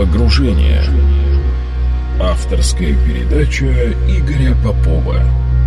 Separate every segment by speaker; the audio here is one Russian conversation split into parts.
Speaker 1: Погружение. Авторская передача Игоря Попова.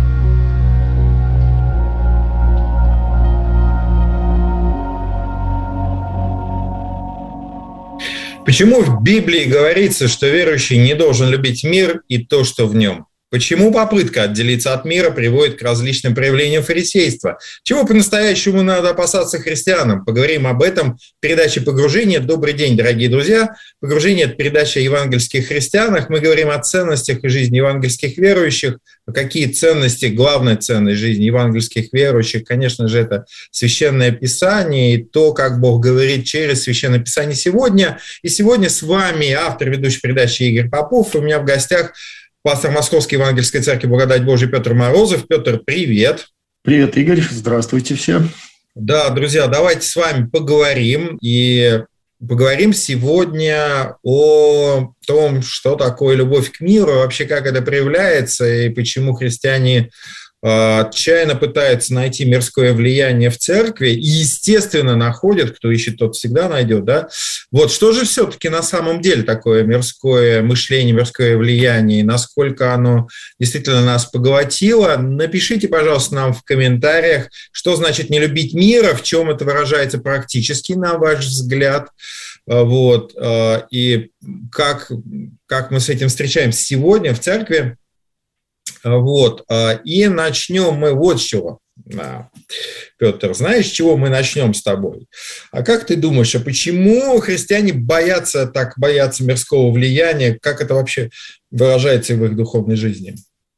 Speaker 2: Почему в Библии говорится, что верующий не должен любить мир и то, что в нем? Почему попытка отделиться от мира приводит к различным проявлениям фарисейства? Чего по-настоящему надо опасаться христианам? Поговорим об этом в передаче «Погружение». Добрый день, дорогие друзья. «Погружение» – это передача о евангельских христианах. Мы говорим о ценностях и жизни евангельских верующих. Какие ценности, главная ценность жизни евангельских верующих? Конечно же, это Священное Писание и то, как Бог говорит через Священное Писание сегодня. И сегодня с вами автор ведущей передачи Игорь Попов. У меня в гостях пастор Московской Евангельской Церкви Благодать Божия Петр Морозов. Петр, привет.
Speaker 3: Привет, Игорь. Здравствуйте все.
Speaker 2: Да, друзья, давайте с вами поговорим. И поговорим сегодня о том, что такое любовь к миру, вообще как это проявляется, и почему христиане отчаянно пытаются найти мирское влияние в церкви, и, естественно, находят, кто ищет, тот всегда найдет, да? Вот что же все-таки на самом деле такое мирское мышление, мирское влияние, и насколько оно действительно нас поглотило? Напишите, пожалуйста, нам в комментариях, что значит не любить мира, в чем это выражается практически, на ваш взгляд, вот, и как мы с этим встречаемся сегодня в церкви. Вот, и начнем мы вот с чего. Петр, знаешь, с чего мы начнем с тобой? А как ты думаешь, а почему христиане боятся мирского влияния? Как это вообще выражается в их духовной жизни?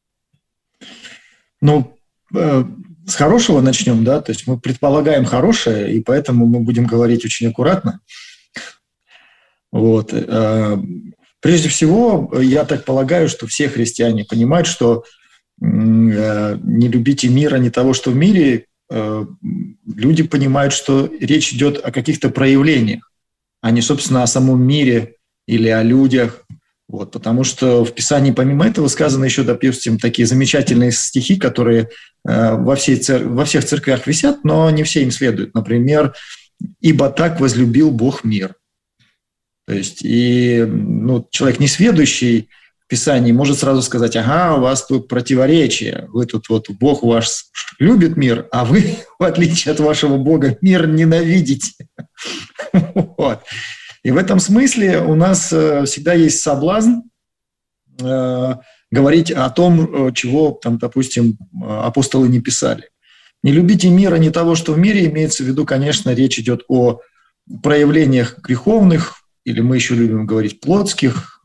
Speaker 3: Ну, с хорошего начнем, да, то есть мы предполагаем хорошее, и поэтому мы будем говорить очень аккуратно. Вот. Прежде всего, я так полагаю, что все христиане понимают, что не любите мира, не того, что в мире. Люди понимают, что речь идет о каких-то проявлениях, а не, собственно, о самом мире или о людях. Вот, потому что в Писании помимо этого сказано еще, допустим, такие замечательные стихи, которые во всех церквях висят, но не все им следуют. Например, «Ибо так возлюбил Бог мир». То есть человек несведущий в Писании может сразу сказать: ага, у вас тут противоречие, вы тут вот Бог ваш любит мир, а вы, в отличие от вашего Бога, мир ненавидите. Вот. И в этом смысле у нас всегда есть соблазн говорить о том, чего, там, допустим, апостолы не писали. Не любите мира, не того, что в мире, имеется в виду, конечно, речь идет о проявлениях греховных, или мы еще любим говорить плотских,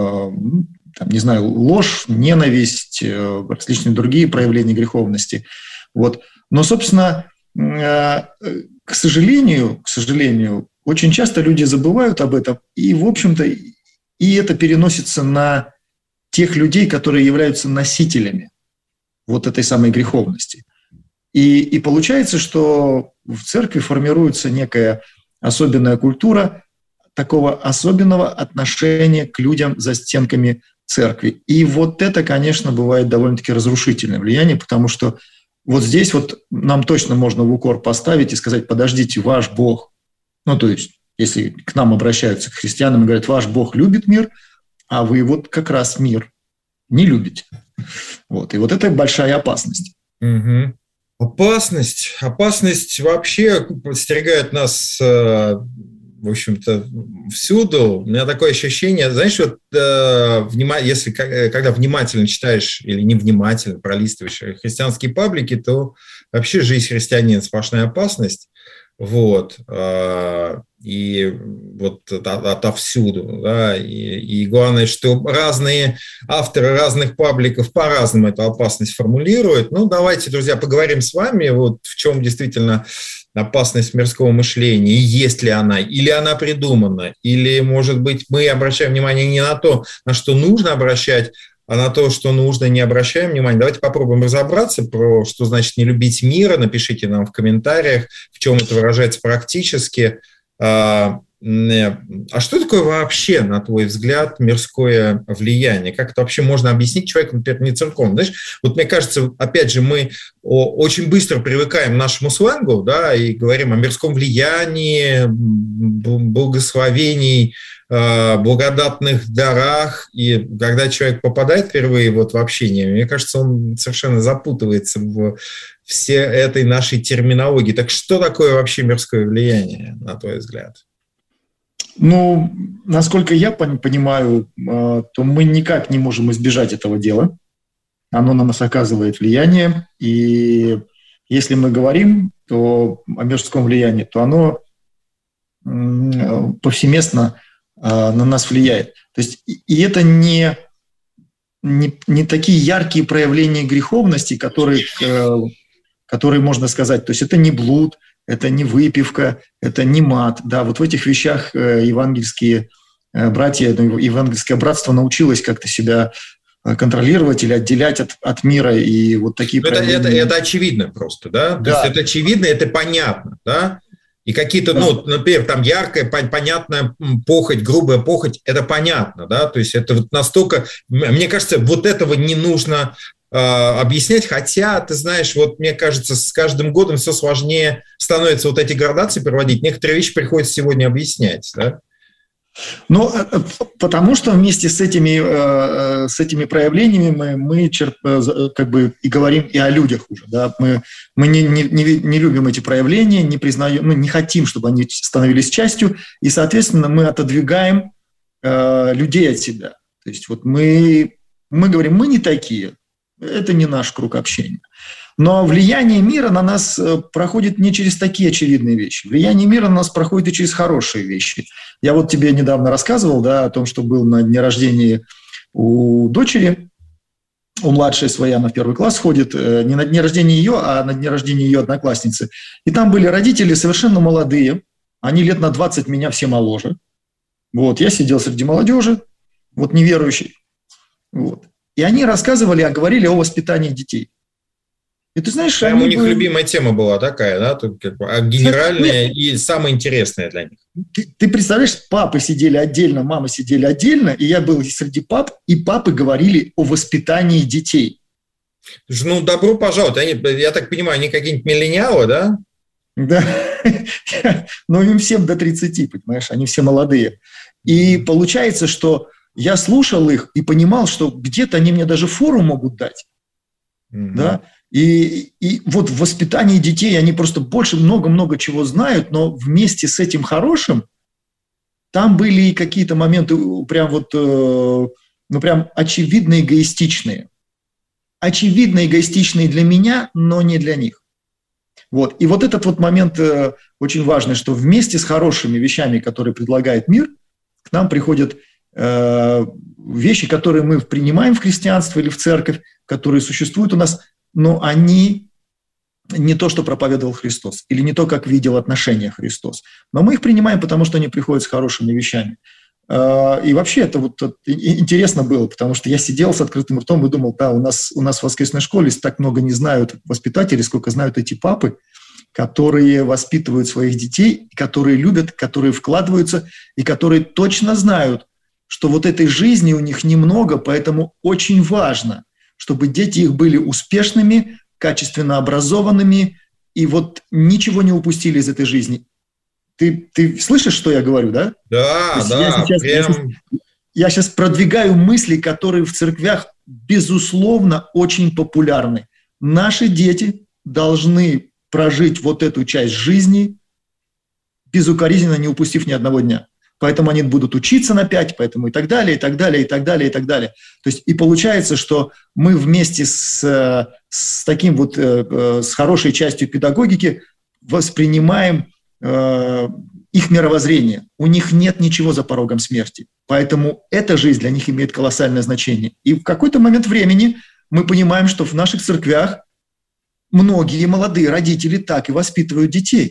Speaker 3: ложь, ненависть, различные другие проявления греховности. Вот. Но, собственно, к сожалению, очень часто люди забывают об этом, и, в общем-то, и это переносится на тех людей, которые являются носителями вот этой самой греховности. И получается, что в церкви формируется некая особенная культура такого особенного отношения к людям за стенками церкви. И вот это, конечно, бывает довольно-таки разрушительное влияние, потому что вот здесь вот нам точно можно в укор поставить и сказать: подождите, ваш Бог, то есть если к нам обращаются, к христианам, и говорят: ваш Бог любит мир, а вы вот как раз мир не любите. Вот. И вот это большая опасность.
Speaker 2: Угу. Опасность вообще подстерегает нас, в общем-то, всюду. У меня такое ощущение, знаешь, вот если когда внимательно читаешь или невнимательно пролистываешь христианские паблики, то вообще жизнь христианина сплошная опасность. Вот. И вот отовсюду. Да? И главное, что разные авторы разных пабликов по-разному эту опасность формулируют. Давайте, друзья, поговорим с вами, вот в чем действительно опасность мирского мышления, и есть ли она, или она придумана, или, может быть, мы обращаем внимание не на то, на что нужно обращать, а на то, что нужно, не обращаем внимания. Давайте попробуем разобраться, что значит не любить мира. Напишите нам в комментариях, в чем это выражается практически. А что такое вообще, на твой взгляд, мирское влияние? Как это вообще можно объяснить человеку, например, не церковным? Знаешь, вот мне кажется, опять же, мы очень быстро привыкаем к нашему сленгу, да, и говорим о мирском влиянии, благословении, благодатных дарах, и когда человек попадает впервые вот в общение, мне кажется, он совершенно запутывается в все этой нашей терминологии. Так что такое вообще мирское влияние, на твой взгляд?
Speaker 3: Ну, насколько я понимаю, то мы никак не можем избежать этого дела. Оно на нас оказывает влияние, и если мы говорим о мирском влиянии, то оно повсеместно на нас влияет. То есть, и это не такие яркие проявления греховности, которые можно сказать. То есть это не блуд, это не выпивка, это не мат. Да, вот в этих вещах евангельские братья, евангельское братство научилось как-то себя контролировать или отделять от мира. И вот такие проявления...
Speaker 2: Это очевидно просто, да?
Speaker 3: Да.
Speaker 2: То есть это очевидно, это понятно, да? И какие-то, например, там яркая, понятная похоть, грубая похоть, это понятно, да? То есть это вот настолько... Мне кажется, вот этого не нужно объяснять, хотя, ты знаешь, вот мне кажется, с каждым годом все сложнее становится вот эти градации проводить. Некоторые вещи приходится сегодня объяснять, да?
Speaker 3: Ну, потому что вместе с этими проявлениями мы как бы и говорим и о людях уже. Да? Мы не любим эти проявления, не признаем, не хотим, чтобы они становились частью, и, соответственно, мы отодвигаем людей от себя. То есть вот мы говорим, мы не такие, это не наш круг общения. Но влияние мира на нас проходит не через такие очевидные вещи. Влияние мира на нас проходит и через хорошие вещи. Я вот тебе недавно рассказывал, да, о том, что был на дне рождения у дочери, у младшей своей, она в 1 класс ходит, не на дне рождения ее, а на дне рождения ее одноклассницы. И там были родители совершенно молодые, они лет на 20 меня все моложе. Вот, я сидел среди молодежи, вот неверующей. Вот. И они рассказывали, говорили о воспитании детей. И ты знаешь,
Speaker 2: у них любимая тема была такая, да, генеральная и самая интересная для них.
Speaker 3: Ты представляешь, папы сидели отдельно, мамы сидели отдельно, и я был среди пап, и папы говорили о воспитании детей.
Speaker 2: Ну, добро пожаловать. Я так понимаю, они какие-нибудь миллениалы, да?
Speaker 3: Да. Но им всем до 30, понимаешь, они все молодые. И получается, что я слушал их и понимал, что где-то они мне даже фору могут дать, да. И вот в воспитании детей они просто много-много чего знают, но вместе с этим хорошим там были и какие-то моменты прям вот, прям очевидно эгоистичные. Очевидно эгоистичные для меня, но не для них. Вот. И вот этот вот момент очень важный, что вместе с хорошими вещами, которые предлагает мир, к нам приходят вещи, которые мы принимаем в христианство или в церковь, которые существуют у нас, но они не то, что проповедовал Христос, или не то, как видел отношения Христос. Но мы их принимаем, потому что они приходят с хорошими вещами. И вообще это вот интересно было, потому что я сидел с открытым ртом и думал, да, у нас в воскресной школе так много не знают воспитатели, сколько знают эти папы, которые воспитывают своих детей, которые любят, которые вкладываются, и которые точно знают, что вот этой жизни у них немного, поэтому очень важно, чтобы дети их были успешными, качественно образованными и вот ничего не упустили из этой жизни. Ты слышишь, что я говорю, да?
Speaker 2: Да, да.
Speaker 3: Я сейчас продвигаю мысли, которые в церквях, безусловно, очень популярны. Наши дети должны прожить вот эту часть жизни безукоризненно, не упустив ни одного дня. Поэтому они будут учиться на 5, поэтому и так далее, и так далее, и так далее, и так далее. То есть и получается, что мы вместе с таким вот, с хорошей частью педагогики воспринимаем их мировоззрение. У них нет ничего за порогом смерти. Поэтому эта жизнь для них имеет колоссальное значение. И в какой-то момент времени мы понимаем, что в наших церквях многие молодые родители так и воспитывают детей,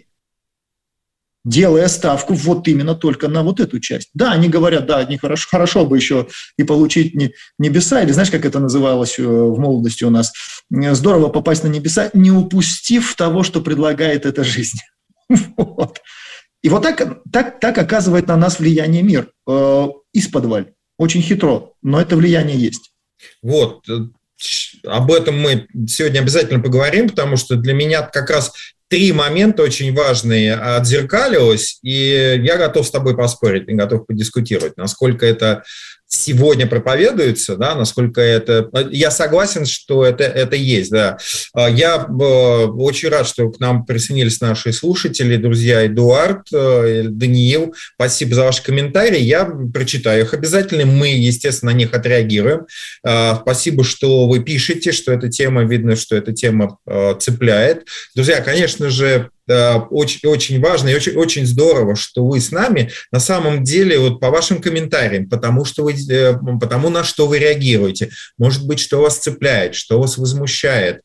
Speaker 3: делая ставку вот именно только на вот эту часть. Да, они говорят, да, хорошо бы еще и получить небеса, или знаешь, как это называлось в молодости у нас, здорово попасть на небеса, не упустив того, что предлагает эта жизнь. Вот. И вот так оказывает на нас влияние мир исподволь. Очень хитро, но это влияние есть.
Speaker 2: Вот, об этом мы сегодня обязательно поговорим, потому что для меня как раз 3 момента очень важные отзеркалилось, и я готов с тобой поспорить, я готов подискутировать, насколько это сегодня проповедуется, да, насколько это... Я согласен, что это есть, да. Я очень рад, что к нам присоединились наши слушатели, друзья Эдуард, Даниил. Спасибо за ваши комментарии. Я прочитаю их обязательно. Мы, естественно, на них отреагируем. Спасибо, что вы пишете, что эта тема, видно, что эта тема цепляет. Друзья, конечно же, очень, очень важно и очень, очень здорово, что вы с нами. На самом деле, вот по вашим комментариям, потому на что вы реагируете, может быть, что вас цепляет, что вас возмущает,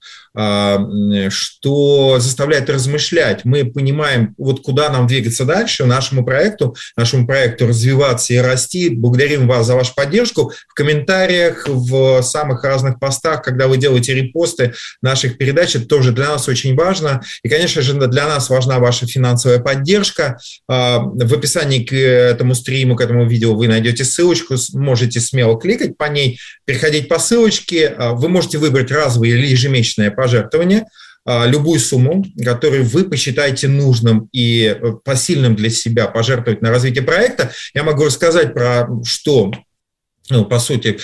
Speaker 2: что заставляет размышлять. Мы понимаем, вот куда нам двигаться дальше, нашему проекту развиваться и расти. Благодарим вас за вашу поддержку. В комментариях, в самых разных постах, когда вы делаете репосты наших передач, это тоже для нас очень важно. И, конечно же, для нас важна ваша финансовая поддержка. В описании к этому стриму, к этому видео вы найдете ссылочку, можете смело кликать по ней, переходить по ссылочке. Вы можете выбрать разовое или ежемесячное пожертвование, любую сумму, которую вы посчитаете нужным и посильным для себя пожертвовать на развитие проекта. Я могу рассказать про что... по сути,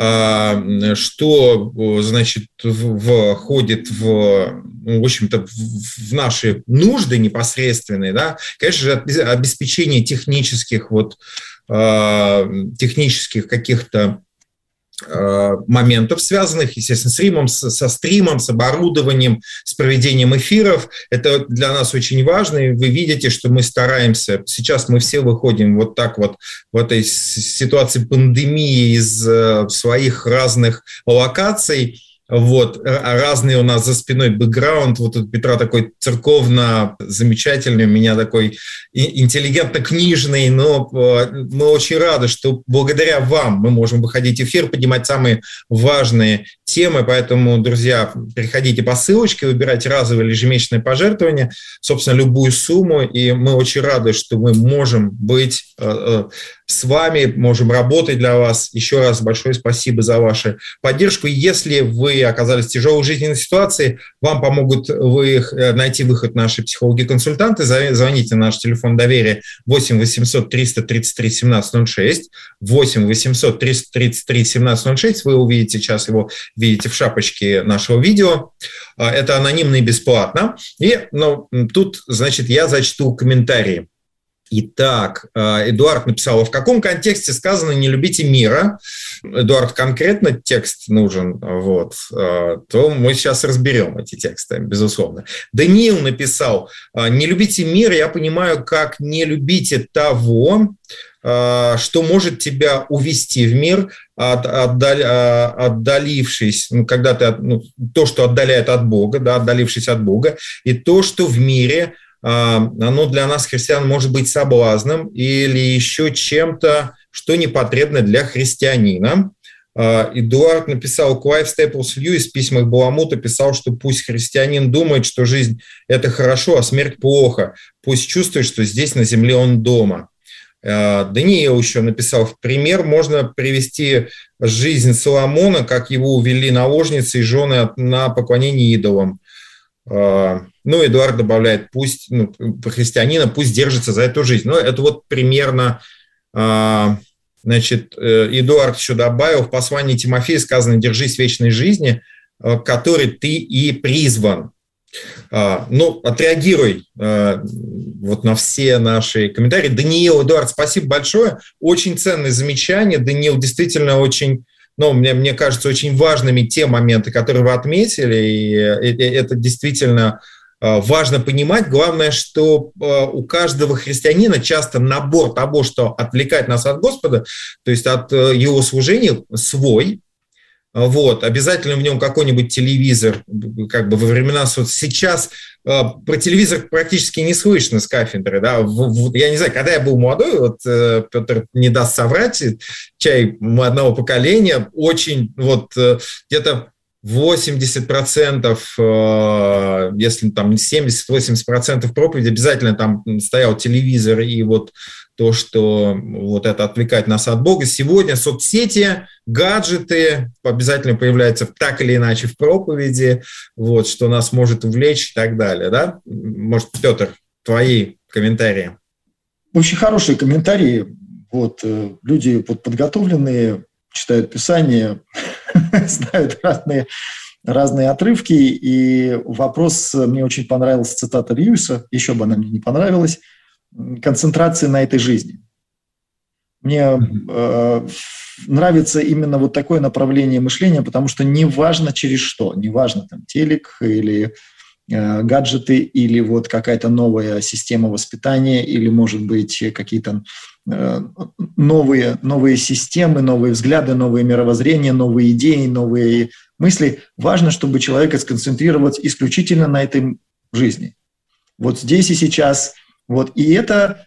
Speaker 2: что, значит, входит в общем-то, в наши нужды непосредственные, да, конечно же, обеспечение технических каких-то моментов, связанных, естественно, со стримом, с оборудованием, с проведением эфиров. Это для нас очень важно, и вы видите, что мы стараемся. Сейчас мы все выходим вот так вот в этой ситуации пандемии из своих разных локаций. Вот, разный у нас за спиной бэкграунд, вот у Петра такой церковно-замечательный, у меня такой интеллигентно-книжный, но мы очень рады, что благодаря вам мы можем выходить в эфир, поднимать самые важные темы, поэтому, друзья, переходите по ссылочке, выбирайте разовое или ежемесячное пожертвование, собственно, любую сумму, и мы очень рады, что мы можем быть с вами, можем работать для вас. Еще раз большое спасибо за вашу поддержку. И если вы оказались в тяжелой жизненной ситуации, вам помогут найти выход наши психологи-консультанты. Звоните на наш телефон доверия 8 800 333 17 06, 8 800 333 17 06. Вы увидите сейчас его, видите в шапочке нашего видео. Это анонимно и бесплатно. И тут, значит, я зачту комментарии. Итак, Эдуард написал: в каком контексте сказано «не любите мира»? Эдуард, конкретно текст нужен, то мы сейчас разберем эти тексты, безусловно. Даниил написал: «Не любите мир, я понимаю, как не любите того, что может тебя увести в мир, отдалившись, когда ты, то, что отдаляет от Бога, да, отдалившись от Бога, и то, что в мире оно для нас, христиан, может быть соблазном или еще чем-то, что непотребно для христианина». Эдуард написал: Клайв Стейплс Льюис в письмах Баламута писал, что пусть христианин думает, что жизнь – это хорошо, а смерть – плохо. Пусть чувствует, что здесь на земле он дома. Даниил еще написал: в пример можно привести жизнь Соломона, как его увели наложницы и жены на поклонение идолам. Эдуард добавляет: пусть, христианина, пусть держится за эту жизнь. Это вот примерно, значит, Эдуард еще добавил: в послании Тимофея сказано: держись вечной жизни, которой ты и призван. Отреагируй на все наши комментарии. Даниил, Эдуард, спасибо большое. Очень ценные замечания. Даниил, действительно очень... мне кажется, очень важными те моменты, которые вы отметили, и это действительно важно понимать. Главное, что у каждого христианина часто набор того, что отвлекает нас от Господа, то есть от Его служения, свой. Обязательно в нем какой-нибудь телевизор, как бы во времена сейчас про телевизор практически не слышно с кафедры, да, я не знаю, когда я был молодой, Петр не даст соврать, чай одного поколения, очень где-то 80%, если там 70-80% проповеди, обязательно там стоял телевизор и вот то, что вот это отвлекает нас от Бога. Сегодня соцсети, гаджеты обязательно появляются так или иначе в проповеди, вот, что нас может увлечь и так далее. Да? Может, Петр, твои комментарии?
Speaker 3: Очень хорошие комментарии. Вот, люди вот, подготовленные, читают Писание, знают разные отрывки. И вопрос, мне очень понравился цитата Льюиса, еще бы она мне не понравилась, концентрация на этой жизни. Мне нравится именно вот такое направление мышления, потому что неважно через что, неважно там телек или гаджеты, или вот какая-то новая система воспитания, или, может быть, какие-то новые системы, новые взгляды, новые мировоззрения, новые идеи, новые мысли. Важно, чтобы человека сконцентрировать исключительно на этой жизни. Вот здесь и сейчас. Вот, и это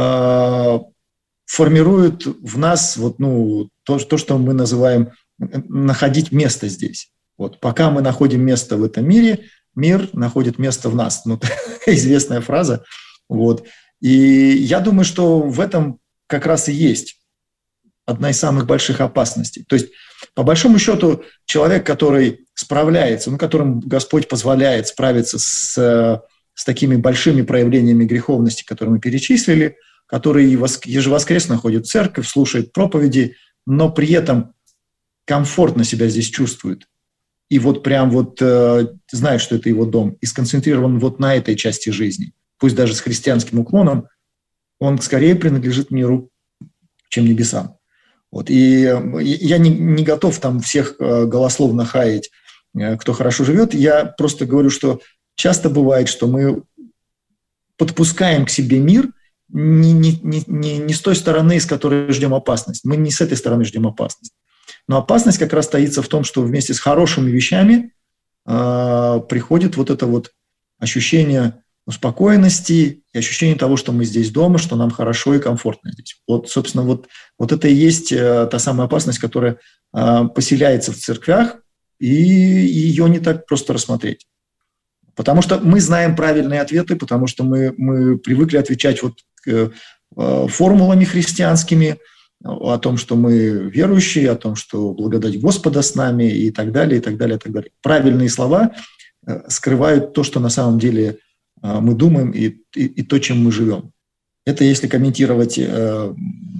Speaker 3: формирует в нас вот, ну, то, что мы называем находить место здесь. Вот, пока мы находим место в этом мире, мир находит место в нас. Ну, известная фраза. Вот. И я думаю, что в этом как раз и есть одна из самых больших опасностей. То есть, по большому счету, человек, который справляется, ну, которому Господь позволяет справиться с такими большими проявлениями греховности, которые мы перечислили, который ежевоскресно ходит в церковь, слушает проповеди, но при этом комфортно себя здесь чувствует. И вот прям вот знает, что это его дом, и сконцентрирован вот на этой части жизни, пусть даже с христианским уклоном, он скорее принадлежит миру, чем небесам. Вот. И я не готов там всех голословно хаять, кто хорошо живет. Я просто говорю, что часто бывает, что мы подпускаем к себе мир не с той стороны, с которой ждем опасность. Мы не с этой стороны ждем опасность. Но опасность как раз таится в том, что вместе с хорошими вещами приходит вот это вот ощущение успокоенности и ощущение того, что мы здесь дома, что нам хорошо и комфортно здесь. Вот, собственно, вот это и есть та самая опасность, которая поселяется в церквях, и ее не так просто рассмотреть. Потому что мы знаем правильные ответы, потому что мы привыкли отвечать вот формулами христианскими о том, что мы верующие, о том, что благодать Господа с нами и так далее, и так далее, и так далее. Правильные слова скрывают то, что на самом деле мы думаем и то, чем мы живем. Это если комментировать что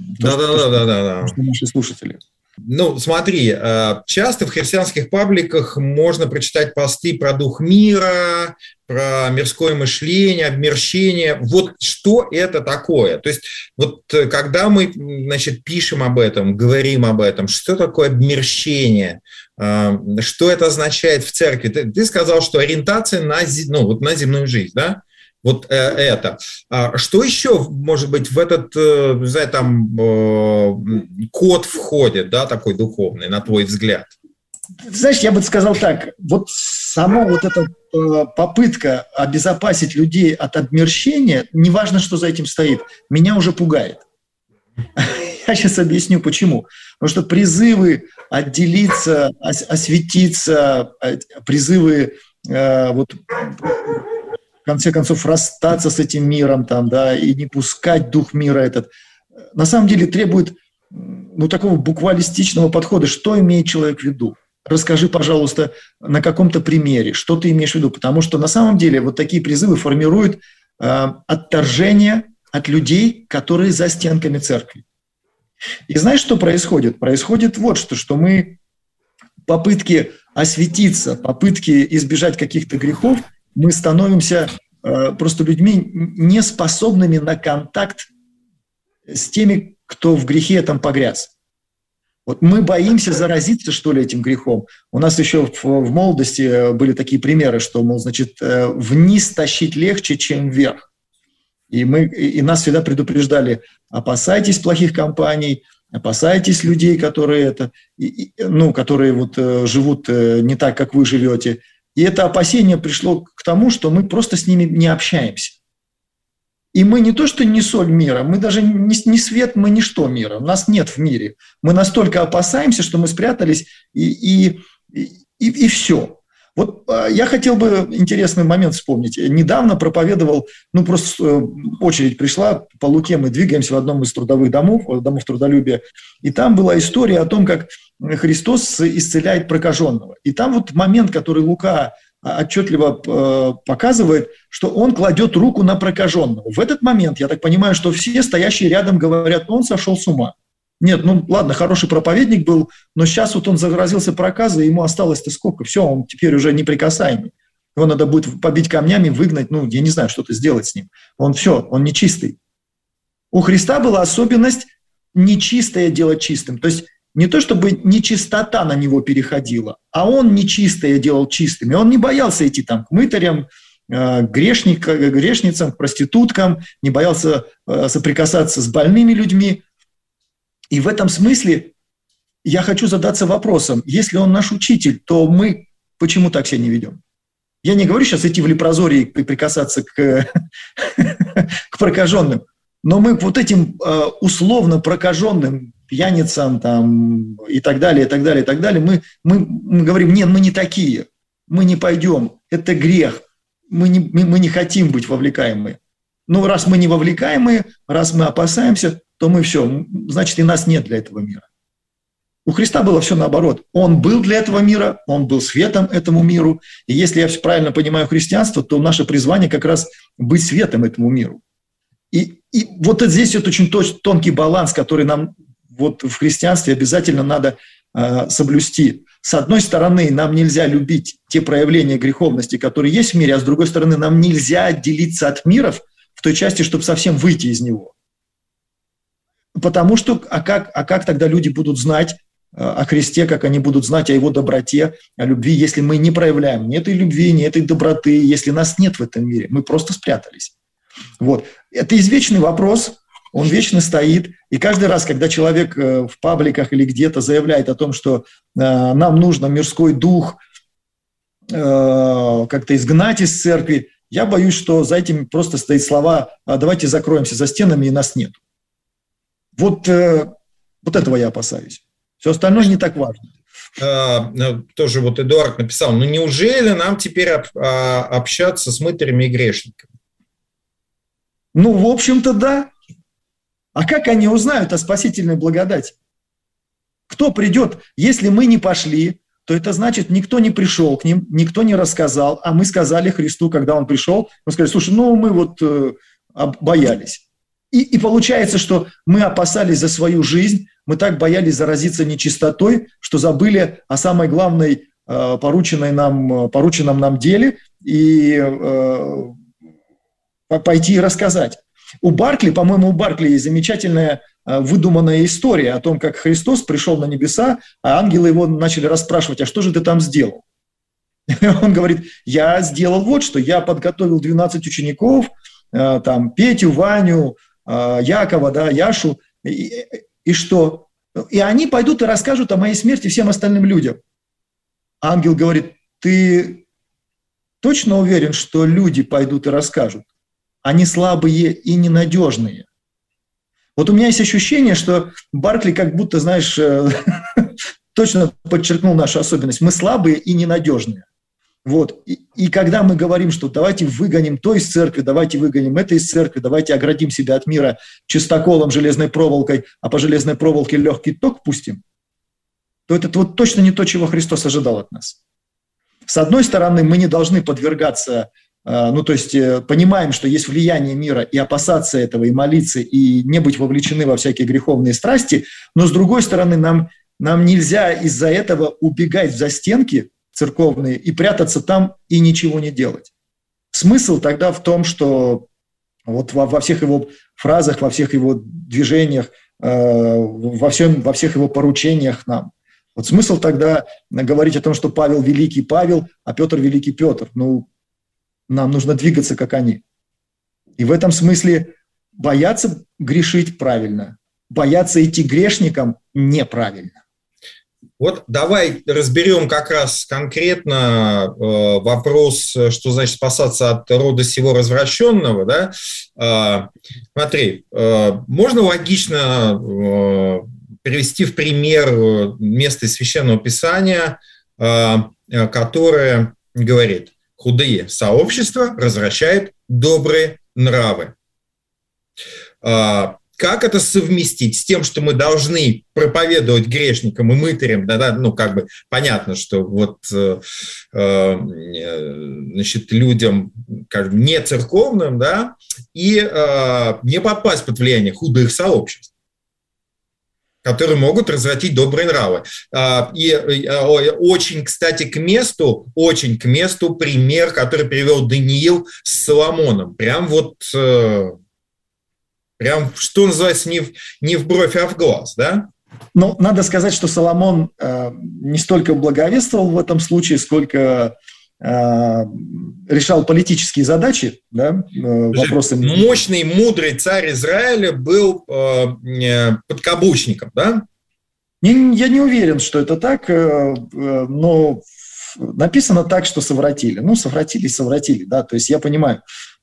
Speaker 3: наши слушатели.
Speaker 2: Ну, смотри, часто в христианских пабликах можно прочитать посты про дух мира, про мирское мышление, обмерщение. Вот что это такое? То есть вот когда мы, значит, пишем об этом, говорим об этом, что такое обмерщение, что это означает в церкви? Ты сказал, что ориентация на земную жизнь, да? Вот это. Что еще, может быть, в этот, не знаю, там, код входит, да, такой духовный, на твой взгляд?
Speaker 3: Знаешь, я бы сказал так, вот сама вот эта попытка обезопасить людей от обмерщения, неважно, что за этим стоит, меня уже пугает. Я сейчас объясню, почему. Потому что призывы отделиться, осветиться, призывы вот, в конце концов расстаться с этим миром там, да, и не пускать дух мира этот, на самом деле требует такого буквалистичного подхода. Что имеет человек в виду? Расскажи, пожалуйста, на каком-то примере, что ты имеешь в виду. Потому что на самом деле вот такие призывы формируют отторжение от людей, которые за стенками церкви. И знаешь, что происходит? Происходит вот что мы попытки осветиться, попытки избежать каких-то грехов, мы становимся просто людьми, неспособными на контакт с теми, кто в грехе там погряз. Вот мы боимся заразиться, что ли, этим грехом. У нас еще в молодости были такие примеры, что, мол, значит, вниз тащить легче, чем вверх. И нас всегда предупреждали: опасайтесь плохих компаний, опасайтесь людей, которые которые вот живут не так, как вы живете. И это опасение пришло к тому, что мы просто с ними не общаемся. И мы не то, что не соль мира, мы даже не свет, мы ничто мира. Нас нет в мире. Мы настолько опасаемся, что мы спрятались и И все. Вот я хотел бы интересный момент вспомнить. Недавно проповедовал, просто очередь пришла, по Луке мы двигаемся в одном из трудовых домов трудолюбия, и там была история о том, как Христос исцеляет прокаженного. И там вот момент, который Лука отчетливо показывает, что он кладет руку на прокаженного. В этот момент, я так понимаю, что все стоящие рядом говорят, он сошел с ума. Нет, ладно, хороший проповедник был, но сейчас вот он заразился проказой, ему осталось-то сколько? Все, он теперь уже неприкасаемый. Его надо будет побить камнями, выгнать, я не знаю, что-то сделать с ним. Он нечистый. У Христа была особенность нечистое делать чистым. То есть не то, чтобы нечистота на него переходила, а он нечистое делал чистым. И он не боялся идти там к мытарям, грешницам, к проституткам, не боялся соприкасаться с больными людьми. И в этом смысле я хочу задаться вопросом, если он наш учитель, то мы почему так себя не ведем? Я не говорю сейчас идти в лепрозорий и прикасаться к прокаженным, но мы вот этим условно прокаженным пьяницам там, и так далее, мы говорим, нет, мы не такие, мы не пойдем, это грех, мы не хотим быть вовлекаемыми. Раз мы не вовлекаемые, раз мы опасаемся, то мы все, значит, и нас нет для этого мира. У Христа было все наоборот. Он был для этого мира, он был светом этому миру. И если я правильно понимаю христианство, то наше призвание как раз быть светом этому миру. И вот здесь вот очень тонкий баланс, который нам вот в христианстве обязательно надо соблюсти. С одной стороны, нам нельзя любить те проявления греховности, которые есть в мире, а с другой стороны, нам нельзя отделиться от миров в той части, чтобы совсем выйти из него. Потому что, как тогда люди будут знать о Христе, как они будут знать о Его доброте, о любви, если мы не проявляем ни этой любви, ни этой доброты, если нас нет в этом мире, мы просто спрятались. Вот. Это извечный вопрос, он вечно стоит, и каждый раз, когда человек в пабликах или где-то заявляет о том, что нам нужно мирской дух как-то изгнать из церкви, я боюсь, что за этим просто стоит слова «давайте закроемся за стенами, и нас нет». Вот этого я опасаюсь. Все остальное не так важно.
Speaker 2: Тоже вот Эдуард написал, неужели нам теперь общаться с мытарями и грешниками?
Speaker 3: В общем-то, да. А как они узнают о спасительной благодати? Кто придет? Если мы не пошли, то это значит, никто не пришел к ним, никто не рассказал, а мы сказали Христу, когда Он пришел, мы сказали, слушай, мы боялись. И получается, что мы опасались за свою жизнь, мы так боялись заразиться нечистотой, что забыли о самой главной порученном нам деле и пойти и рассказать. У Баркли есть замечательная выдуманная история о том, как Христос пришел на небеса, а ангелы его начали расспрашивать, а что же ты там сделал? Он говорит, я сделал вот что, я подготовил 12 учеников, Петю, Ваню, Якова, Яшу, и что? И они пойдут и расскажут о моей смерти всем остальным людям. Ангел говорит, ты точно уверен, что люди пойдут и расскажут? Они слабые и ненадежные. Вот у меня есть ощущение, что Баркли как будто, знаешь, точно подчеркнул нашу особенность. Мы слабые и ненадежные. Вот. И когда мы говорим, что давайте выгоним то из церкви, давайте выгоним это из церкви, давайте оградим себя от мира чистоколом, железной проволокой, а по железной проволоке легкий ток пустим, то это вот точно не то, чего Христос ожидал от нас. С одной стороны, мы не должны подвергаться, понимаем, что есть влияние мира, и опасаться этого, и молиться, и не быть вовлечены во всякие греховные страсти, но с другой стороны, нам нельзя из-за этого убегать в застенки церковные и прятаться там и ничего не делать. Смысл тогда в том, что вот во всех его фразах, во всех его движениях, во всех его поручениях нам. Вот смысл тогда говорить о том, что Павел великий Павел, а Петр великий Петр. Нам нужно двигаться, как они. И в этом смысле бояться грешить правильно, бояться идти грешникам неправильно.
Speaker 2: Вот давай разберем как раз конкретно вопрос, что значит спасаться от рода сего развращенного. Да? Смотри, можно логично привести в пример место из Священного Писания, которая говорит: худые сообщества развращают добрые нравы. Как это совместить с тем, что мы должны проповедовать грешникам и мытарям? Понятно, что людям, не церковным, и не попасть под влияние худых сообществ, которые могут развратить добрые нравы. И очень, кстати, к месту пример, который привел Даниил с Соломоном. Прям, что называется, не в бровь, а в глаз, да?
Speaker 3: Ну, надо сказать, что Соломон не столько благовествовал в этом случае, сколько решал политические задачи, да, вопросами.
Speaker 2: Мощный, мудрый царь Израиля был подкаблучником, да?
Speaker 3: Я не уверен, что это так, но написано так, что совратили. Ну, совратили, да, то есть я понимаю.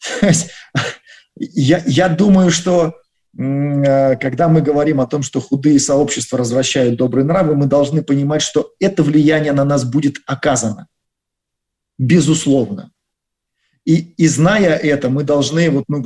Speaker 3: Я думаю, что когда мы говорим о том, что худые сообщества развращают добрые нравы, мы должны понимать, что это влияние на нас будет оказано. Безусловно. И зная это, мы должны,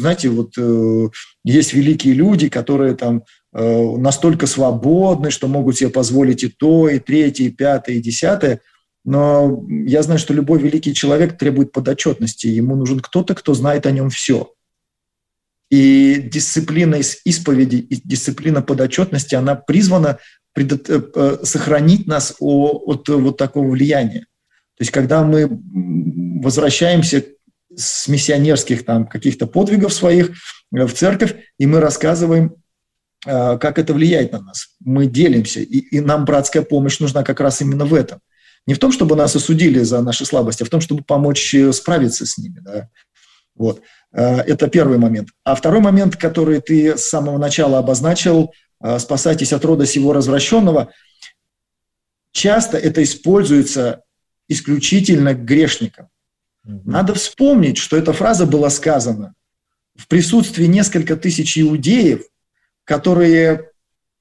Speaker 3: есть великие люди, которые там настолько свободны, что могут себе позволить и то, и третье, и пятое, и десятое. Но я знаю, что любой великий человек требует подотчетности. Ему нужен кто-то, кто знает о нем все. И дисциплина исповеди, и дисциплина подотчетности, она призвана сохранить нас от вот такого влияния. То есть, когда мы возвращаемся с миссионерских каких-то подвигов своих в церковь, и мы рассказываем, как это влияет на нас. Мы делимся, и нам братская помощь нужна как раз именно в этом. Не в том, чтобы нас осудили за наши слабости, а в том, чтобы помочь справиться с ними. Да? Вот. Это первый момент. А второй момент, который ты с самого начала обозначил, спасайтесь от рода сего развращенного, часто это используется исключительно к грешникам. Надо вспомнить, что эта фраза была сказана в присутствии нескольких тысяч иудеев, которые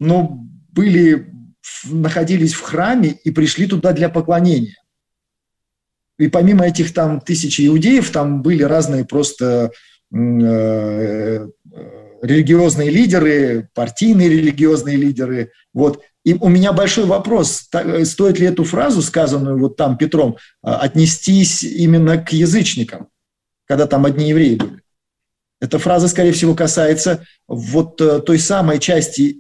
Speaker 3: находились в храме и пришли туда для поклонения. И помимо этих тысяч иудеев, там были разные просто религиозные лидеры, партийные религиозные лидеры. Вот. И у меня большой вопрос, стоит ли эту фразу, сказанную там Петром, отнестись именно к язычникам, когда там одни евреи были. Эта фраза, скорее всего, касается той самой части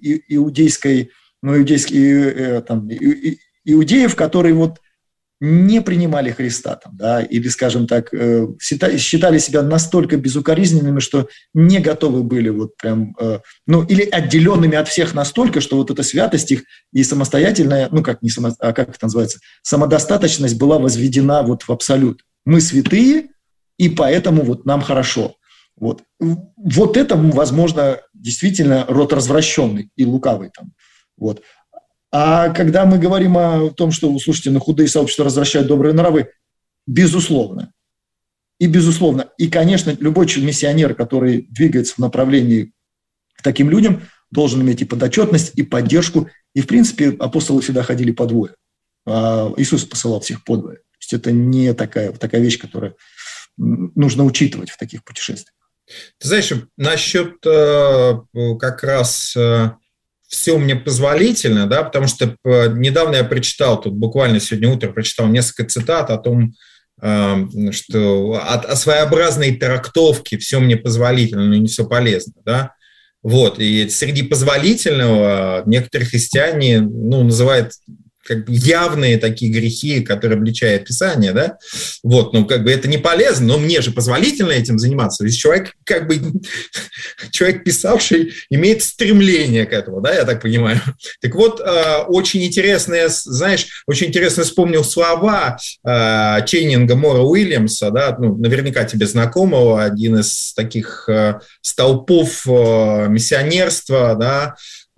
Speaker 3: иудеев, которые не принимали Христа, или, скажем так, считали себя настолько безукоризненными, что не готовы были или отделенными от всех настолько, что эта святость их и самостоятельная, как это называется, самодостаточность была возведена в абсолют. Мы святые, и поэтому нам хорошо. Вот это, возможно, действительно род развращенный и лукавый. Вот. А когда мы говорим о том, что, слушайте, худые сообщества развращают добрые нравы, безусловно. И, конечно, любой миссионер, который двигается в направлении к таким людям, должен иметь и подотчетность, и поддержку. И, в принципе, апостолы всегда ходили по двое. А Иисус посылал всех по двое. То есть это не такая вещь, которую нужно учитывать в таких путешествиях.
Speaker 2: Ты знаешь, насчет как раз... все мне позволительно, да, потому что недавно я прочитал, буквально сегодня утром прочитал несколько цитат о том, что о своеобразной трактовке «все мне позволительно, но не все полезно», да. Вот, и среди позволительного некоторые христиане, называют явные такие грехи, которые обличает Писание, да, это не полезно, но мне же позволительно этим заниматься, ведь человек, человек, писавший, имеет стремление к этому, да, я так понимаю. Так вот, очень интересно вспомнил слова Ченнинга Мора Уильямса, да, наверняка тебе знакомого, один из таких столпов миссионерства, да,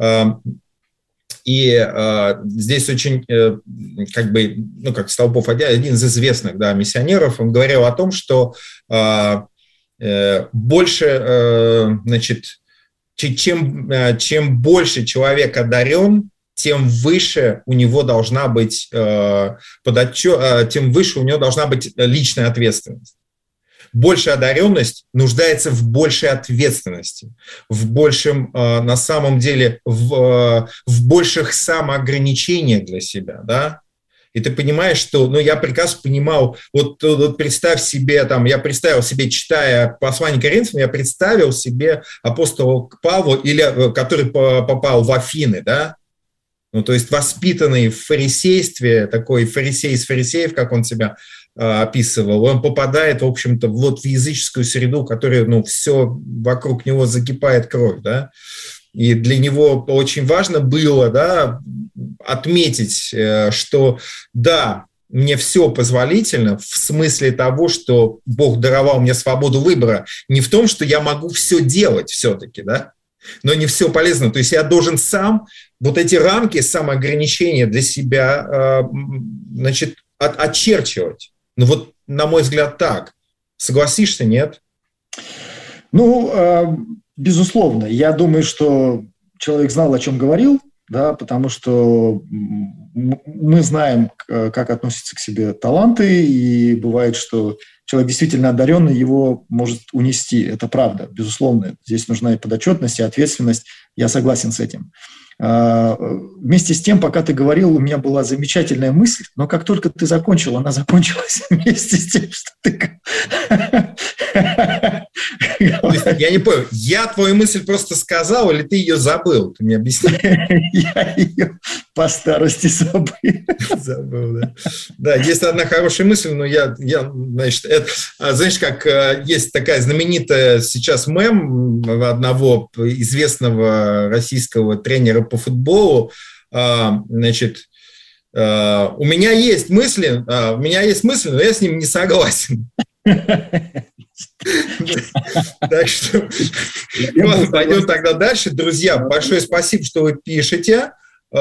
Speaker 2: и здесь очень, столпов один из известных, да, миссионеров, он говорил о том, что больше, чем больше человек одарен тем выше у него должна быть тем выше у него должна быть личная ответственность. Большая одаренность нуждается в большей ответственности, в большем, на самом деле, в больших самоограничениях для себя, да. И ты понимаешь, что, я прекрасно понимал, вот представь себе, я представил себе, читая послание Коринфянам, я представил себе апостола Павла, который попал в Афины, да, то есть воспитанный в фарисействе, такой фарисей из фарисеев, как он себя описывал, он попадает, в общем-то, в языческую среду, которая, все вокруг него закипает кровь, да. И для него очень важно было, да, отметить, что да, мне все позволительно в смысле того, что Бог даровал мне свободу выбора. Не в том, что я могу все делать все-таки, да, но не все полезно. То есть я должен сам эти рамки самоограничения для себя, очерчивать. На мой взгляд, так. Согласишься, нет?
Speaker 3: Безусловно, я думаю, что человек знал, о чем говорил, да, потому что мы знаем, как относятся к себе таланты, и бывает, что человек действительно одаренный, его может унести. Это правда, безусловно. Здесь нужна и подотчетность, и ответственность. Я согласен с этим. Вместе с тем, пока ты говорил, у меня была замечательная мысль, но как только ты закончил, она закончилась вместе с тем, что ты...
Speaker 2: Я не понял, я твою мысль просто сказал, или ты ее забыл? Ты мне объясни.
Speaker 3: Я ее по старости забыл.
Speaker 2: Забыл, да. Да, есть одна хорошая мысль, но знаешь, как есть такая знаменитая сейчас мем одного известного российского тренера по футболу, у меня есть мысли, но я с ним не согласен. Так что пойдем тогда дальше. Друзья, большое спасибо, что вы пишете.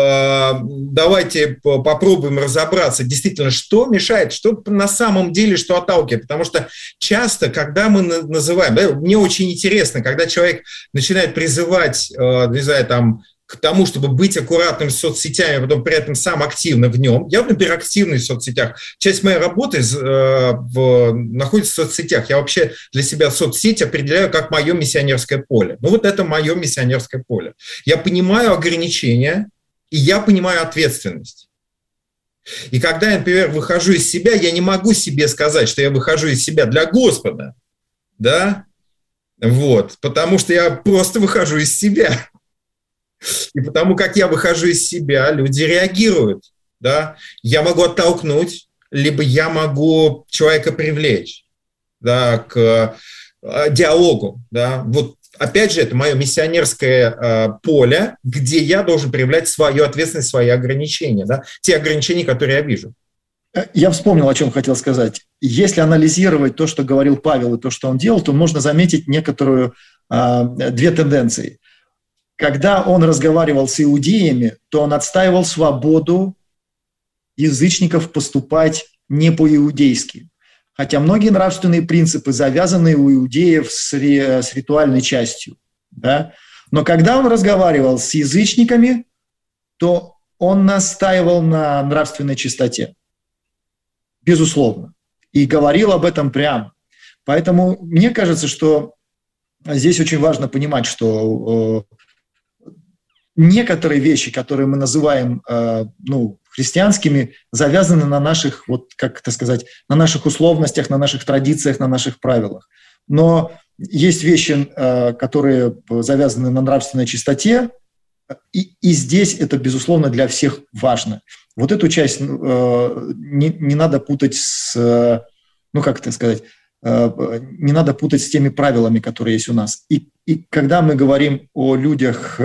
Speaker 2: Давайте попробуем разобраться, действительно, что мешает, что на самом деле, что отталкивает. Потому что часто, когда мы называем, мне очень интересно, когда человек начинает призывать, не знаю, к тому, чтобы быть аккуратным с соцсетями, а потом при этом сам активно в нем. Я, например, активный в соцсетях. Часть моей работы находится в соцсетях. Я вообще для себя соцсеть определяю как мое миссионерское поле. Это мое миссионерское поле. Я понимаю ограничения, и я понимаю ответственность. И когда я, например, выхожу из себя, я не могу себе сказать, что я выхожу из себя для Господа, да, потому что я просто выхожу из себя. И потому как я выхожу из себя, люди реагируют, да. Я могу оттолкнуть, либо я могу человека привлечь, да, к диалогу, да. Опять же, это мое миссионерское поле, где я должен проявлять свою ответственность, свои ограничения, да, те ограничения, которые я вижу.
Speaker 3: Я вспомнил, о чем хотел сказать. Если анализировать то, что говорил Павел, и то, что он делал, то можно заметить две тенденции. Когда он разговаривал с иудеями, то он отстаивал свободу язычников поступать не по-иудейски. Хотя многие нравственные принципы завязаны у иудеев с ритуальной частью. Да? Но когда он разговаривал с язычниками, то он настаивал на нравственной чистоте. Безусловно. И говорил об этом прямо. Поэтому мне кажется, что здесь очень важно понимать, что некоторые вещи, которые мы называем христианскими, завязаны на наших, на наших условностях, на наших традициях, на наших правилах. Но есть вещи, которые завязаны на нравственной чистоте, и здесь это, безусловно, для всех важно. Эту часть не надо путать не надо путать с теми правилами, которые есть у нас. И когда мы говорим о людях,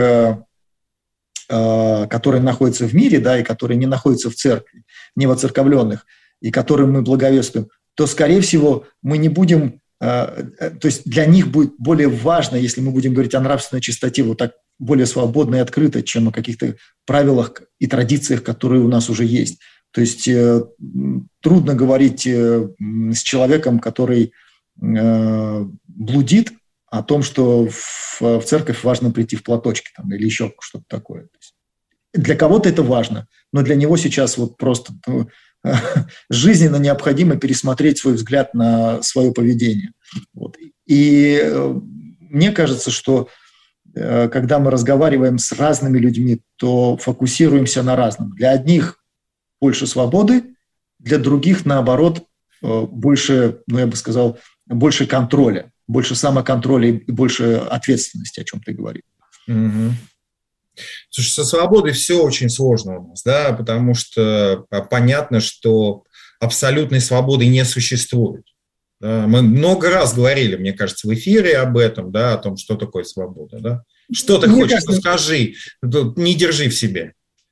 Speaker 3: которые находятся в мире, да, и которые не находятся в церкви, не воцерковленных, и которым мы благовествуем, то, скорее всего, мы не будем, то есть для них будет более важно, если мы будем говорить о нравственной чистоте так более свободно и открыто, чем о каких-то правилах и традициях, которые у нас уже есть. То есть трудно говорить с человеком, который блудит, о том, что в церковь важно прийти в платочке или еще что-то такое. Для кого-то это важно, но для него сейчас вот просто жизненно необходимо пересмотреть свой взгляд на свое поведение. Вот. И мне кажется, что когда мы разговариваем с разными людьми, то фокусируемся на разном. Для одних больше свободы, для других, наоборот, больше, я бы сказал, больше контроля, больше самоконтроля и больше ответственности, о чем ты говорил.
Speaker 2: Угу. Слушай, со свободой все очень сложно у нас, да, потому что понятно, что абсолютной свободы не существует. Да? Мы много раз говорили, мне кажется, в эфире об этом, да, о том, что такое свобода. Да? Что ты хочешь, скажи, не держи в себе.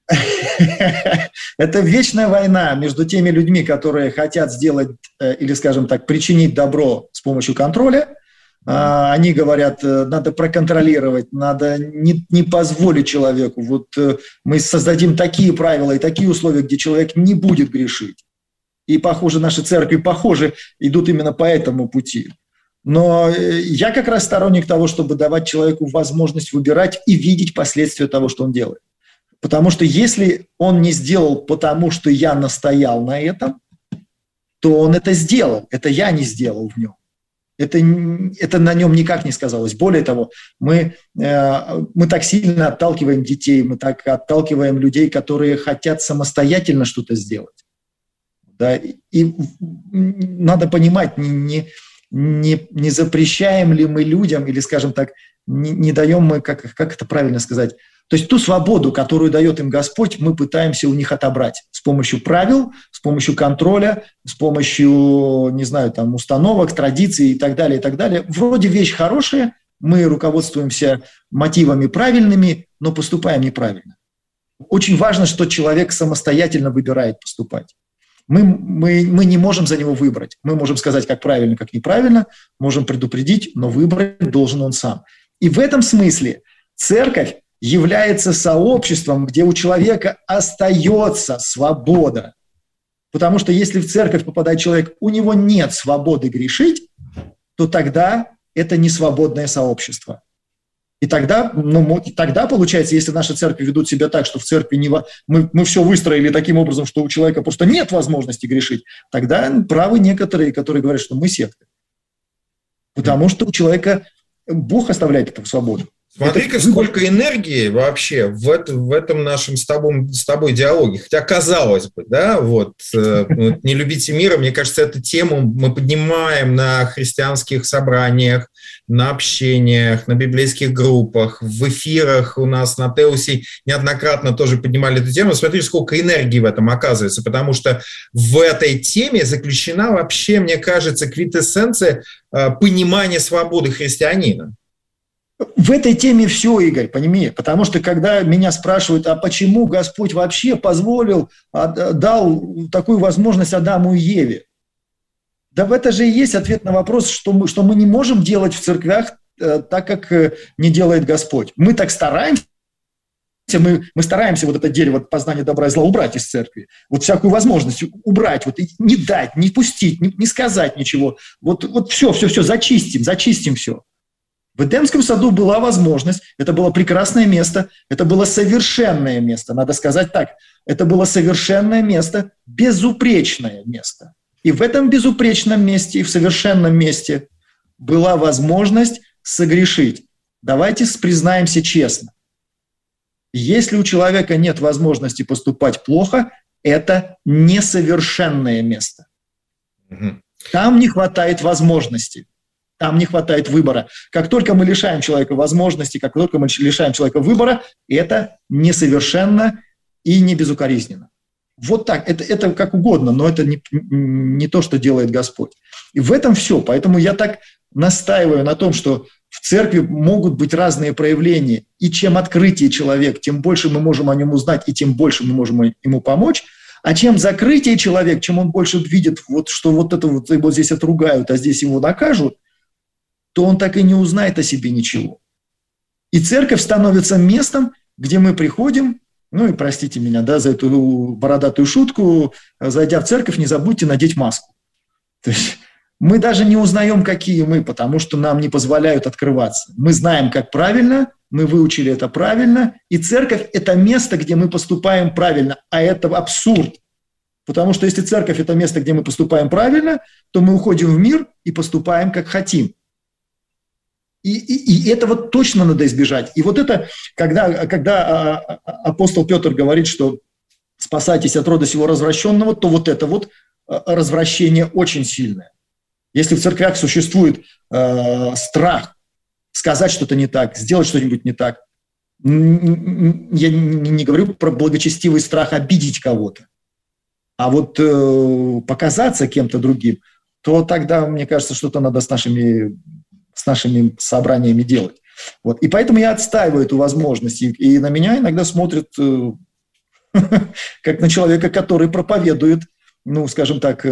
Speaker 3: Это вечная война между теми людьми, которые хотят сделать или, скажем так, причинить добро с помощью контроля. Они говорят, надо проконтролировать, надо не позволить человеку. Вот мы создадим такие правила и такие условия, где человек не будет грешить. И, похоже, наши церкви, идут именно по этому пути. Но я как раз сторонник того, чтобы давать человеку возможность выбирать и видеть последствия того, что он делает. Потому что если он не сделал потому, что я настоял на этом, то он это сделал. Это я не сделал в нем. Это на нем никак не сказалось. Более того, мы так сильно отталкиваем детей, мы так отталкиваем людей, которые хотят самостоятельно что-то сделать. Да? И надо понимать, не запрещаем ли мы людям, или, скажем так, не даем мы, как это правильно сказать, то есть ту свободу, которую дает им Господь, мы пытаемся у них отобрать с помощью правил, с помощью контроля, с помощью, не знаю, там, установок, традиций и так далее, и так далее. Вроде вещь хорошая, мы руководствуемся мотивами правильными, но поступаем неправильно. Очень важно, что человек самостоятельно выбирает поступать. Мы не можем за него выбрать. Мы можем сказать, как правильно, как неправильно, можем предупредить, но выбрать должен он сам. И в этом смысле церковь является сообществом, где у человека остается свобода. Потому что если в церковь попадает человек, у него нет свободы грешить, то тогда это не свободное сообщество. И тогда получается, если наши церкви ведут себя так, что в церкви мы все выстроили таким образом, что у человека просто нет возможности грешить, тогда правы некоторые, которые говорят, что мы секта. Потому что у человека Бог оставляет эту свободу.
Speaker 2: Смотри-ка, сколько энергии вообще в этом нашем с тобой диалоге. Хотя, казалось бы, да, «Не любите мира», мне кажется, эту тему мы поднимаем на христианских собраниях, на общениях, на библейских группах, в эфирах у нас на Теусе неоднократно тоже поднимали эту тему. Смотри, сколько энергии в этом оказывается, потому что в этой теме заключена вообще, мне кажется, квинтэссенция понимания свободы христианина.
Speaker 3: В этой теме все, Игорь, понимаешь, потому что когда меня спрашивают, а почему Господь вообще дал такую возможность Адаму и Еве? Да в это же и есть ответ на вопрос, что мы не можем делать в церквях так, как не делает Господь. Мы так стараемся, мы стараемся вот это дерево познания добра и зла убрать из церкви, вот всякую возможность убрать, вот не дать, не пустить, не сказать ничего, вот все, зачистим все. В Эдемском саду была возможность, это было прекрасное место, это было совершенное место, надо сказать так, это было совершенное место, безупречное место. И в этом безупречном месте, и в совершенном месте была возможность согрешить. Давайте признаемся честно. Если у человека нет возможности поступать плохо, это несовершенное место. Там не хватает возможностей. Там не хватает выбора. Как только мы лишаем человека возможности, как только мы лишаем человека выбора, это несовершенно и не безукоризненно. Вот так. Это как угодно, но это не то, что делает Господь. И в этом все. Поэтому я так настаиваю на том, что в церкви могут быть разные проявления. И чем открытие человек, тем больше мы можем о нем узнать, и тем больше мы можем ему помочь. А чем закрытие человек, чем он больше видит, что его здесь отругают, а здесь его накажут, то он так и не узнает о себе ничего. И церковь становится местом, где мы приходим, и простите меня, да, за эту бородатую шутку, зайдя в церковь, не забудьте надеть маску. То есть мы даже не узнаем, какие мы, потому что нам не позволяют открываться. Мы знаем, как правильно, мы выучили это правильно, и церковь – это место, где мы поступаем правильно, а это абсурд. Потому что если церковь – это место, где мы поступаем правильно, то мы уходим в мир и поступаем, как хотим. И это вот точно надо избежать. И вот это, когда апостол Петр говорит, что спасайтесь от рода сего развращенного, то вот это вот развращение очень сильное. Если в церквях существует страх сказать что-то не так, сделать что-нибудь не так, я не говорю про благочестивый страх обидеть кого-то, а вот показаться кем-то другим, то тогда, мне кажется, что-то надо с нашими собраниями делать. Вот. И поэтому я отстаиваю эту возможность. И на меня иногда смотрят как на человека, который проповедует, ну, скажем так,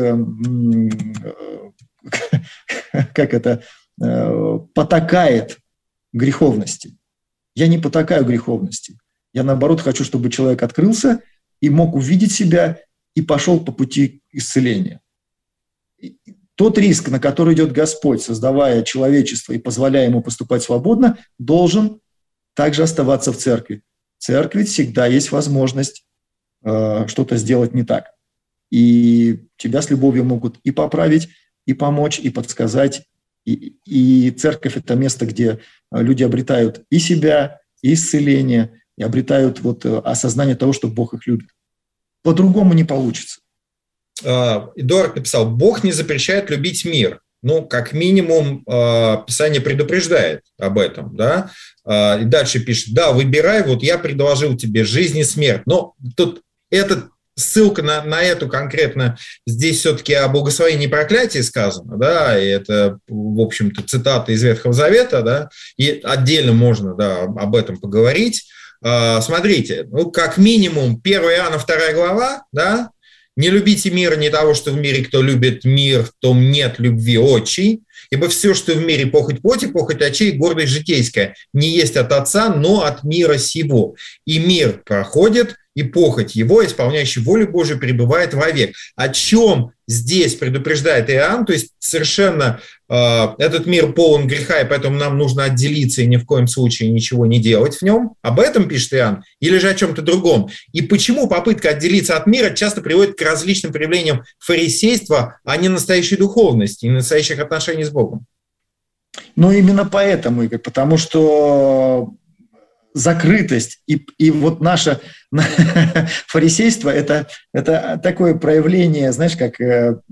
Speaker 3: потакает греховности. Я не потакаю греховности. Я, наоборот, хочу, чтобы человек открылся и мог увидеть себя и пошел по пути исцеления. Тот риск, на который идет Господь, создавая человечество и позволяя ему поступать свободно, должен также оставаться в церкви. В церкви всегда есть возможность что-то сделать не так. И тебя с любовью могут и поправить, и помочь, и подсказать. И церковь – это место, где люди обретают и себя, и исцеление, и обретают вот осознание того, что Бог их любит. По-другому не получится.
Speaker 2: Эдуард написал: Бог не запрещает любить мир. Ну, как минимум, Писание предупреждает об этом, да. И дальше пишет: да, выбирай, вот я предложил тебе жизнь и смерть. Но тут эта ссылка на эту конкретно, здесь все-таки о благословении и проклятии сказано, да, и это, в общем-то, цитата из Ветхого Завета, да, и отдельно можно, да, об этом поговорить. Смотрите, ну, как минимум, 1 Иоанна 2 глава, да, «Не любите мира, не того, что в мире, кто любит мир, в том нет любви отчей, ибо все, что в мире, похоть плоти, похоть очей, гордость житейская, не есть от Отца, но от мира сего. И мир проходит, и похоть его, исполняющий волю Божию, пребывает вовек». О чем здесь предупреждает Иоанн? То есть совершенно этот мир полон греха, и поэтому нам нужно отделиться и ни в коем случае ничего не делать в нем. Об этом пишет Иоанн? Или же о чем-то другом? И почему попытка отделиться от мира часто приводит к различным проявлениям фарисейства, а не настоящей духовности и настоящих отношений с Богом?
Speaker 3: Ну, именно поэтому, Игорь, потому что закрытость и вот наше фарисейство – это такое проявление, знаешь, как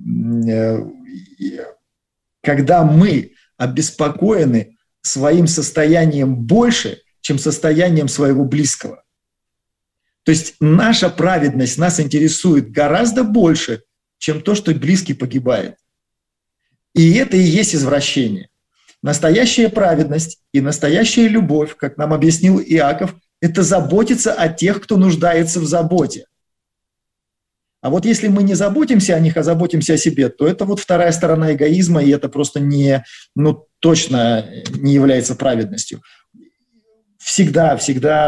Speaker 3: когда мы обеспокоены своим состоянием больше, чем состоянием своего близкого. То есть наша праведность нас интересует гораздо больше, чем то, что близкий погибает. И это и есть извращение. Настоящая праведность и настоящая любовь, как нам объяснил Иаков, это заботиться о тех, кто нуждается в заботе. А вот если мы не заботимся о них, а заботимся о себе, то это вот вторая сторона эгоизма, и это просто точно не является праведностью. Всегда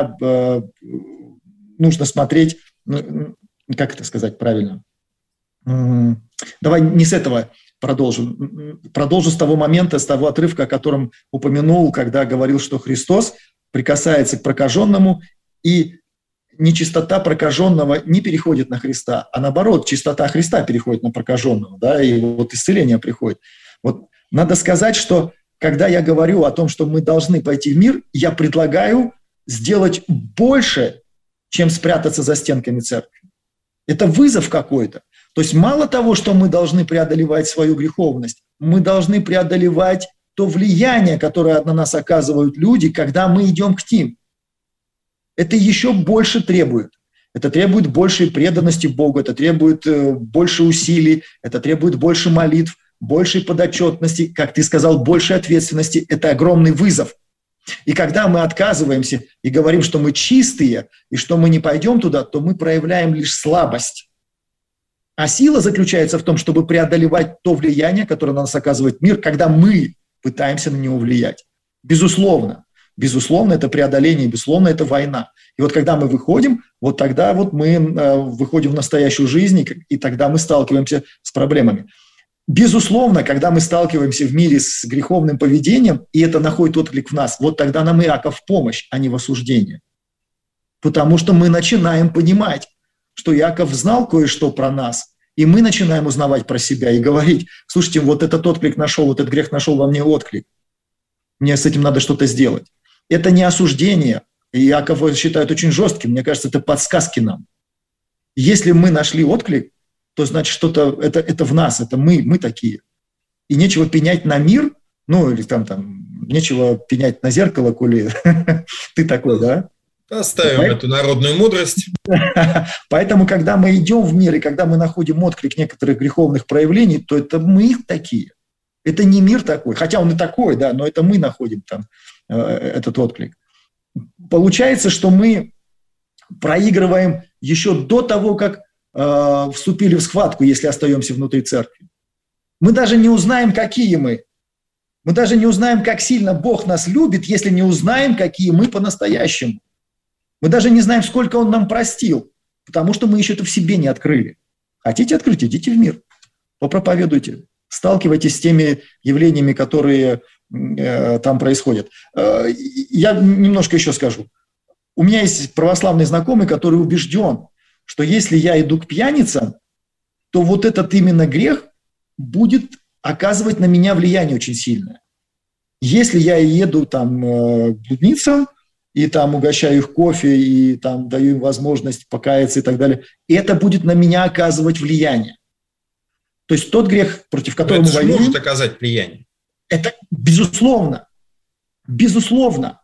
Speaker 3: нужно смотреть, как это сказать правильно? Давай не с этого продолжим. Продолжу с того момента, с того отрывка, о котором упомянул, когда говорил, что Христос прикасается к прокаженному, и нечистота прокаженного не переходит на Христа, а наоборот, чистота Христа переходит на прокаженного, да, и вот исцеление приходит. Вот надо сказать, что когда я говорю о том, что мы должны пойти в мир, я предлагаю сделать больше, чем спрятаться за стенками церкви. Это вызов какой-то. То есть мало того, что мы должны преодолевать свою греховность, мы должны преодолевать то влияние, которое на нас оказывают люди, когда мы идем к ним. Это еще больше требует. Это требует большей преданности Богу, это требует больше усилий, это требует больше молитв, большей подотчетности, как ты сказал, большей ответственности. Это огромный вызов. И когда мы отказываемся и говорим, что мы чистые, и что мы не пойдем туда, то мы проявляем лишь слабость. А сила заключается в том, чтобы преодолевать то влияние, которое на нас оказывает мир, когда мы пытаемся на него влиять. Безусловно. Безусловно, это преодоление, безусловно, это война. И вот когда мы выходим, вот тогда вот мы выходим в настоящую жизнь, и тогда мы сталкиваемся с проблемами. Безусловно, когда мы сталкиваемся в мире с греховным поведением, и это находит отклик в нас, вот тогда нам Иаков в помощь, а не в осуждение. Потому что мы начинаем понимать, что Иаков знал кое-что про нас, и мы начинаем узнавать про себя и говорить: слушайте, вот этот отклик нашел, вот этот грех нашел во мне отклик. Мне с этим надо что-то сделать. Это не осуждение. Иаков считает очень жестким. Мне кажется, это подсказки нам. Если мы нашли отклик, то значит что-то это в нас, это мы такие. И нечего пенять на мир, ну или там нечего пенять на зеркало, коли ты такой, да?
Speaker 2: Оставим эту народную мудрость.
Speaker 3: Поэтому, когда мы идем в мир, и когда мы находим отклик некоторых греховных проявлений, то это мы такие. Это не мир такой, хотя он и такой, да, но это мы находим там этот отклик. Получается, что мы проигрываем еще до того, как вступили в схватку, если остаемся внутри церкви. Мы даже не узнаем, какие мы. Мы даже не узнаем, как сильно Бог нас любит, если не узнаем, какие мы по-настоящему. Мы даже не знаем, сколько Он нам простил, потому что мы еще это в себе не открыли. Хотите открыть? Идите в мир, попроповедуйте, сталкивайтесь с теми явлениями, которые там происходят. Я немножко еще скажу. У меня есть православный знакомый, который убежден, что если я иду к пьяницам, то вот этот именно грех будет оказывать на меня влияние очень сильное. Если я еду там к блудницам, и там угощаю их кофе, и там даю им возможность покаяться и так далее, это будет на меня оказывать влияние. То есть тот грех, против которого мы воюем...
Speaker 2: Это может оказать влияние.
Speaker 3: Это безусловно. Безусловно.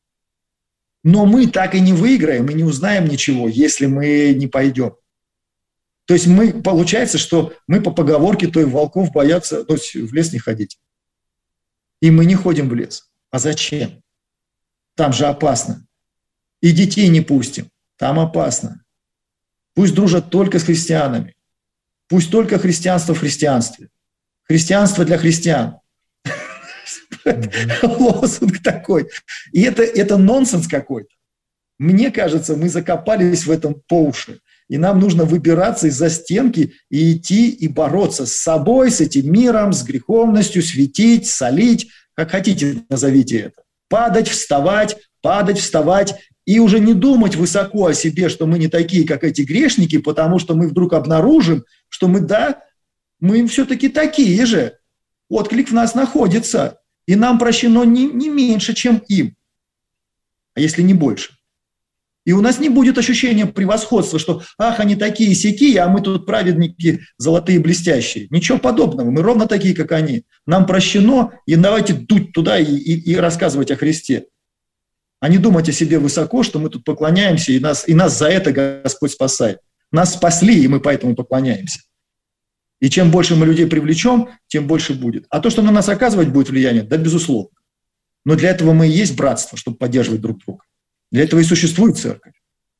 Speaker 3: Но мы так и не выиграем и не узнаем ничего, если мы не пойдем. То есть получается, что мы по поговорке той волков боятся, то есть в лес не ходить. И мы не ходим в лес. А зачем? Там же опасно. И детей не пустим. Там опасно. Пусть дружат только с христианами. Пусть только христианство в христианстве. Христианство для христиан. Лозунг такой. И это нонсенс какой-то. Мне кажется, мы закопались в этом по уши. И нам нужно выбираться из-за стенки и идти и бороться с собой, с этим миром, с греховностью, светить, солить, как хотите назовите это. Падать, вставать и уже не думать высоко о себе, что мы не такие, как эти грешники, потому что мы вдруг обнаружим, что мы все-таки такие же. Отклик в нас находится, и нам прощено не меньше, чем им, а если не больше. И у нас не будет ощущения превосходства, что «ах, они такие-сякие, а мы тут праведники золотые блестящие». Ничего подобного, мы ровно такие, как они. Нам прощено, и давайте дуть туда и рассказывать о Христе. А не думать о себе высоко, что мы тут поклоняемся, и нас за это Господь спасает. Нас спасли, и мы поэтому поклоняемся. И чем больше мы людей привлечем, тем больше будет. А то, что на нас оказывать будет влияние, да, безусловно. Но для этого мы и есть братство, чтобы поддерживать друг друга. Для этого и существует церковь.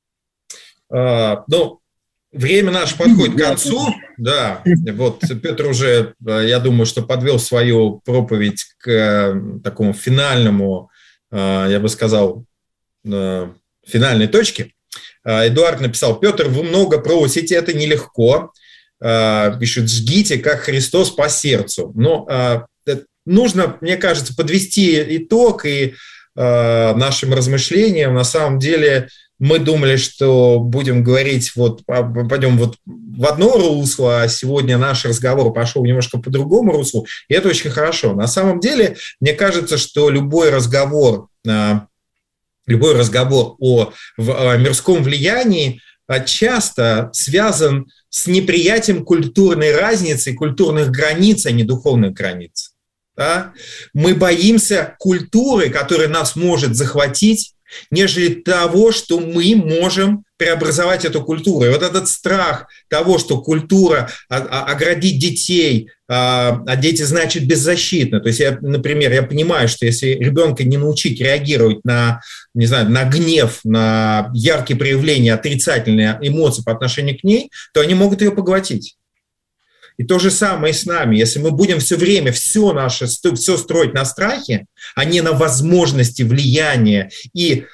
Speaker 2: Время наше подходит к концу. Да, вот Петр уже, я думаю, что подвел свою проповедь к такому финальному, я бы сказал, финальной точке. Эдуард написал: Петр, вы много просите, это нелегко. Пишет: жгите, как Христос по сердцу. Но нужно, мне кажется, подвести итог и нашим размышлениям. На самом деле мы думали, что будем говорить, пойдем в одно русло, а сегодня наш разговор пошел немножко по другому руслу, и это очень хорошо. На самом деле, мне кажется, что любой разговор о мирском влиянии часто связан с неприятием культурной разницы, культурных границ, а не духовных границ. Да? Мы боимся культуры, которая нас может захватить, нежели того, что мы можем преобразовать эту культуру. И вот этот страх того, что культура оградит детей, а дети, значит, беззащитны. То есть, например, я понимаю, что если ребенка не научить реагировать на гнев, на яркие проявления, отрицательные эмоции по отношению к ней, то они могут ее поглотить. И то же самое и с нами. Если мы будем все время все строить на страхе, а не на возможности влияния и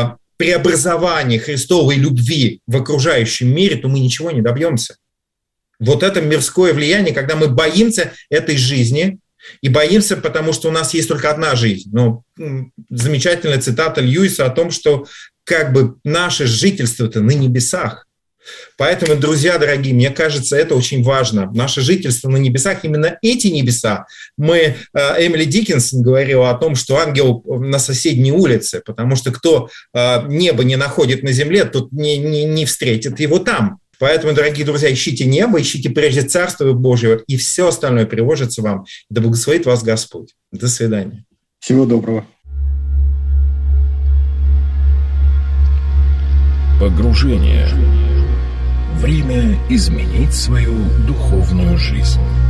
Speaker 2: преобразования Христовой любви в окружающем мире, то мы ничего не добьемся. Вот это мирское влияние, когда мы боимся этой жизни, и боимся, потому что у нас есть только одна жизнь. Ну, замечательная цитата Льюиса о том, что как бы наше жительство-то на небесах. Поэтому, друзья дорогие, мне кажется, это очень важно. Наше жительство на небесах, именно эти небеса. Эмили Диккенсон говорила о том, что ангел на соседней улице, потому что кто небо не находит на земле, тот не встретит его там. Поэтому, дорогие друзья, ищите небо, ищите прежде Царство Божьего, и все остальное приложится вам. Да благословит вас Господь. До свидания.
Speaker 3: Всего доброго.
Speaker 1: Погружение. Время изменить свою духовную жизнь.